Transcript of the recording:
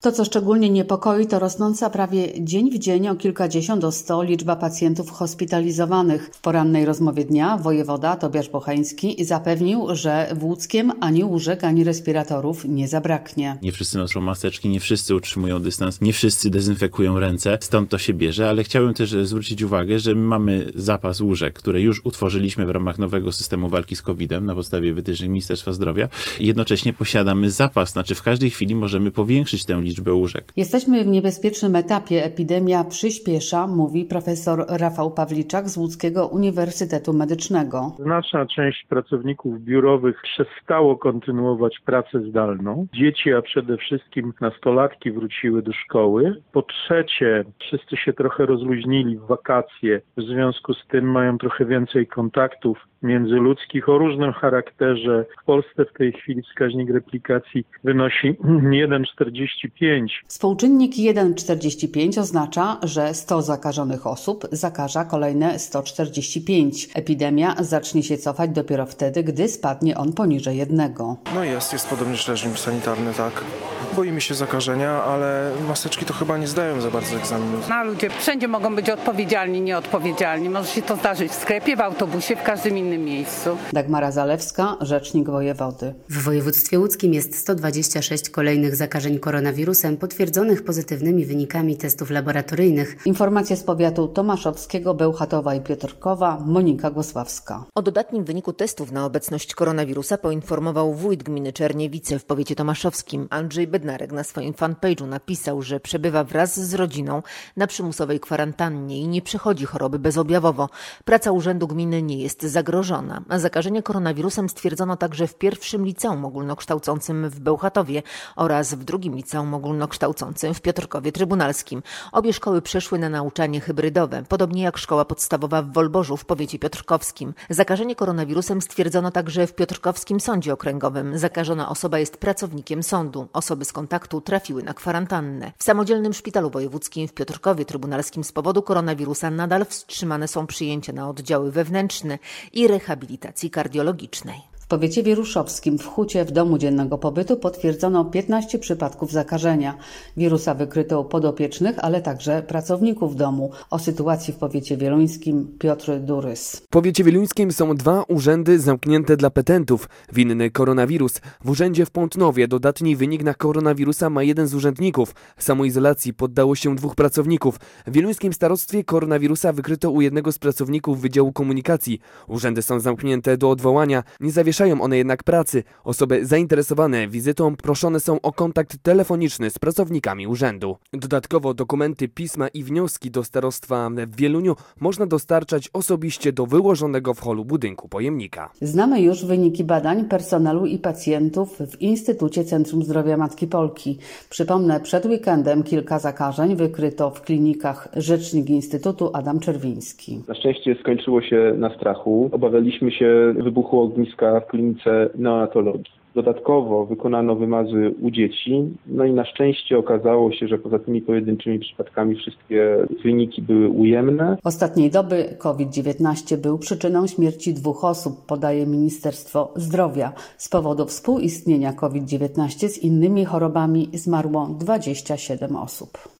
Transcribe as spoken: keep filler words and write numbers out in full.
To, co szczególnie niepokoi, to rosnąca prawie dzień w dzień o kilkadziesiąt do sto liczba pacjentów hospitalizowanych. W porannej rozmowie dnia wojewoda Tobiasz Bocheński zapewnił, że w Łódzkiem ani łóżek, ani respiratorów nie zabraknie. Nie wszyscy noszą maseczki, nie wszyscy utrzymują dystans, nie wszyscy dezynfekują ręce, stąd to się bierze, ale chciałbym też zwrócić uwagę, że mamy zapas łóżek, które już utworzyliśmy w ramach nowego systemu walki z kowidem na podstawie wytycznych Ministerstwa Zdrowia. Jednocześnie posiadamy zapas, znaczy w każdej chwili możemy powiększyć tę liczbę łóżek. Jesteśmy w niebezpiecznym etapie, epidemia przyspiesza, mówi profesor Rafał Pawliczak z Łódzkiego Uniwersytetu Medycznego. Znaczna część pracowników biurowych przestało kontynuować pracę zdalną. Dzieci, a przede wszystkim nastolatki wróciły do szkoły. Po trzecie, wszyscy się trochę rozluźnili w wakacje. W związku z tym mają trochę więcej kontaktów międzyludzkich o różnym charakterze. W Polsce w tej chwili wskaźnik replikacji wynosi jeden przecinek czterdzieści pięć. Współczynnik jeden przecinek czterdzieści pięć oznacza, że sto zakażonych osób zakaża kolejne sto czterdzieści pięć. Epidemia zacznie się cofać dopiero wtedy, gdy spadnie on poniżej jednego. No jest, jest podobny reżim sanitarny, tak. Boimy się zakażenia, ale maseczki to chyba nie zdają za bardzo egzaminu. No, ludzie wszędzie mogą być odpowiedzialni, nieodpowiedzialni. Może się to zdarzyć w sklepie, w autobusie, w każdym innym miejscu. Dagmara Zalewska, rzecznik wojewody. W województwie łódzkim jest sto dwadzieścia sześć kolejnych zakażeń koronawirusem potwierdzonych pozytywnymi wynikami testów laboratoryjnych. Informacje z powiatu tomaszowskiego, Bełchatowa i Piotrkowa, Monika Głosławska. O dodatnim wyniku testów na obecność koronawirusa poinformował wójt gminy Czerniewice w powiecie tomaszowskim. Andrzej Bednarek na swoim fanpage'u napisał, że przebywa wraz z rodziną na przymusowej kwarantannie i nie przechodzi choroby bezobjawowo. Praca urzędu gminy nie jest zagrożona. A zakażenie koronawirusem stwierdzono także w pierwszym liceum ogólnokształcącym w Bełchatowie oraz w drugim liceum ogólnokształcącym w Piotrkowie Trybunalskim. Obie szkoły przeszły na nauczanie hybrydowe, podobnie jak szkoła podstawowa w Wolborzu w powiecie piotrkowskim. Zakażenie koronawirusem stwierdzono także w Piotrkowskim Sądzie Okręgowym. Zakażona osoba jest pracownikiem sądu. Osoby z kontaktu trafiły na kwarantannę. W samodzielnym szpitalu wojewódzkim w Piotrkowie Trybunalskim z powodu koronawirusa nadal wstrzymane są przyjęcia na oddziały wewnętrzne i rehabilitacji kardiologicznej. W powiecie wieruszowskim w Hucie w domu dziennego pobytu potwierdzono piętnaście przypadków zakażenia. Wirusa wykryto u podopiecznych, ale także pracowników domu. O sytuacji w powiecie wieluńskim Piotr Durys. W powiecie wieluńskim są dwa urzędy zamknięte dla petentów. Winny koronawirus. W urzędzie w Pątnowie dodatni wynik na koronawirusa ma jeden z urzędników. Samoizolacji poddało się dwóch pracowników. W wieluńskim starostwie koronawirusa wykryto u jednego z pracowników Wydziału Komunikacji. Urzędy są zamknięte do odwołania. Nie zawieszają one jednak pracy. Osoby zainteresowane wizytą proszone są o kontakt telefoniczny z pracownikami urzędu. Dodatkowo dokumenty, pisma i wnioski do starostwa w Wieluniu można dostarczać osobiście do wyłożonego w holu budynku pojemnika. Znamy już wyniki badań personelu i pacjentów w Instytucie Centrum Zdrowia Matki Polki. Przypomnę, przed weekendem kilka zakażeń wykryto w klinikach. Rzecznik Instytutu Adam Czerwiński. Na szczęście skończyło się na strachu. Obawialiśmy się wybuchu ogniska w klinice neonatologii. Dodatkowo wykonano wymazy u dzieci, no i na szczęście okazało się, że poza tymi pojedynczymi przypadkami wszystkie wyniki były ujemne. Ostatniej doby COVID dziewiętnaście był przyczyną śmierci dwóch osób, podaje Ministerstwo Zdrowia. Z powodu współistnienia COVID dziewiętnaście z innymi chorobami zmarło dwadzieścia siedem osób.